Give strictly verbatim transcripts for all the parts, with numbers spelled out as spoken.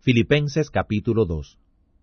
Filipenses capítulo dos.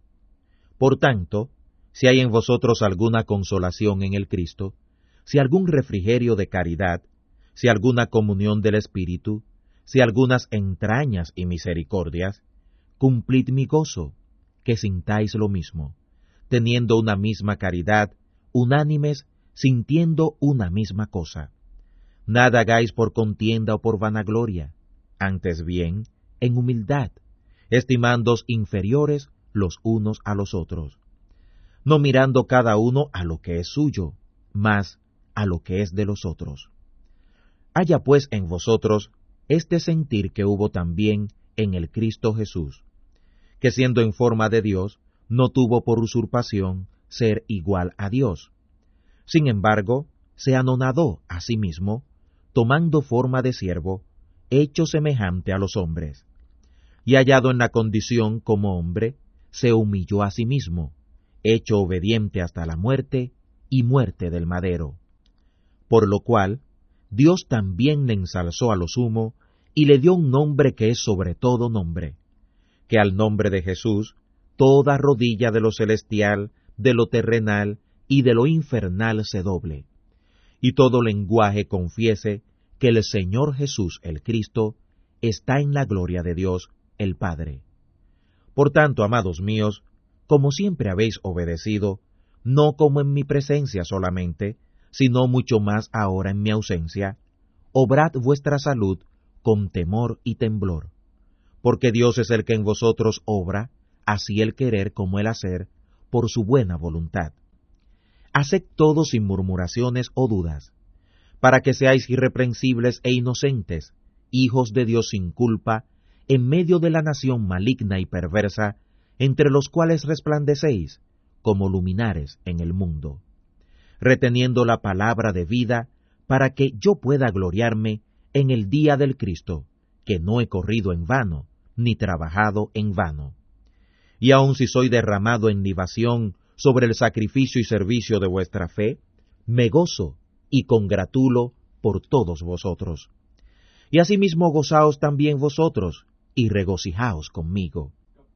Por tanto, si hay en vosotros alguna consolación en el Cristo, si algún refrigerio de caridad, si alguna comunión del Espíritu, si algunas entrañas y misericordias, cumplid mi gozo, que sintáis lo mismo, teniendo una misma caridad, unánimes, sintiendo una misma cosa. Nada hagáis por contienda o por vanagloria, antes bien, en humildad, estimándoos inferiores los unos a los otros, no mirando cada uno a lo que es suyo, mas a lo que es de los otros. Haya pues en vosotros este sentir que hubo también en el Cristo Jesús, que siendo en forma de Dios, no tuvo por usurpación ser igual a Dios. Sin embargo, se anonadó a sí mismo, tomando forma de siervo, hecho semejante a los hombres. Y hallado en la condición como hombre, se humilló a sí mismo, hecho obediente hasta la muerte, y muerte del madero. Por lo cual, Dios también le ensalzó a lo sumo, y le dio un nombre que es sobre todo nombre, que al nombre de Jesús, toda rodilla de lo celestial, de lo terrenal y de lo infernal se doble, y todo lenguaje confiese que el Señor Jesús el Cristo está en la gloria de Dios el Padre. Por tanto, amados míos, como siempre habéis obedecido, no como en mi presencia solamente, sino mucho más ahora en mi ausencia, obrad vuestra salud con temor y temblor, porque Dios es el que en vosotros obra, así el querer como el hacer, por su buena voluntad. Haced todo sin murmuraciones o dudas, para que seáis irreprensibles e inocentes, hijos de Dios sin culpa, en medio de la nación maligna y perversa, entre los cuales resplandecéis, como luminares en el mundo, reteniendo la palabra de vida, para que yo pueda gloriarme en el día del Cristo, que no he corrido en vano, ni trabajado en vano. Y aun si soy derramado en libación sobre el sacrificio y servicio de vuestra fe, me gozo y congratulo por todos vosotros. Y asimismo gozaos también vosotros, y regocijaos conmigo.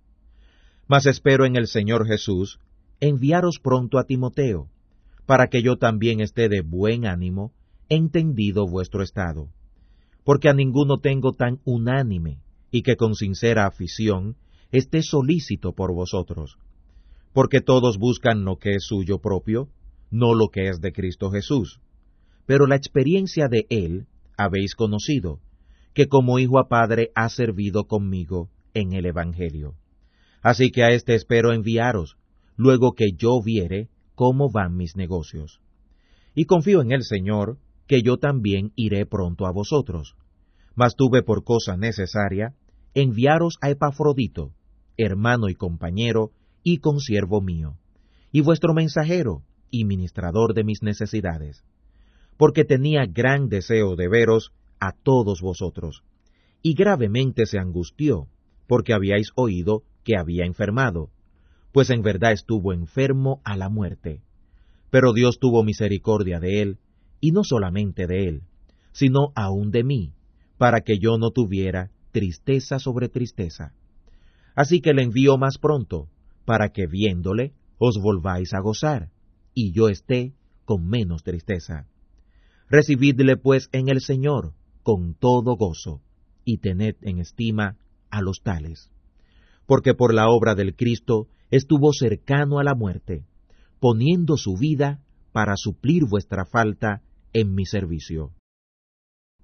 Mas espero en el Señor Jesús enviaros pronto a Timoteo, para que yo también esté de buen ánimo, entendido vuestro estado. Porque a ninguno tengo tan unánime, y que con sincera afición esté solícito por vosotros. Porque todos buscan lo que es suyo propio, no lo que es de Cristo Jesús. Pero la experiencia de Él habéis conocido, que como hijo a padre ha servido conmigo en el Evangelio. Así que a éste espero enviaros, luego que yo viere cómo van mis negocios. Y confío en el Señor, que yo también iré pronto a vosotros. Mas tuve por cosa necesaria enviaros a Epafrodito, hermano y compañero, y consiervo mío, y vuestro mensajero, y ministrador de mis necesidades, porque tenía gran deseo de veros a todos vosotros, y gravemente se angustió, porque habíais oído que había enfermado, pues en verdad estuvo enfermo a la muerte. Pero Dios tuvo misericordia de él, y no solamente de él, sino aun de mí, para que yo no tuviera tristeza sobre tristeza. Así que le envío más pronto, para que viéndole os volváis a gozar, y yo esté con menos tristeza. Recibidle pues en el Señor con todo gozo, y tened en estima a los tales. Porque por la obra del Cristo estuvo cercano a la muerte, poniendo su vida para suplir vuestra falta en mi servicio.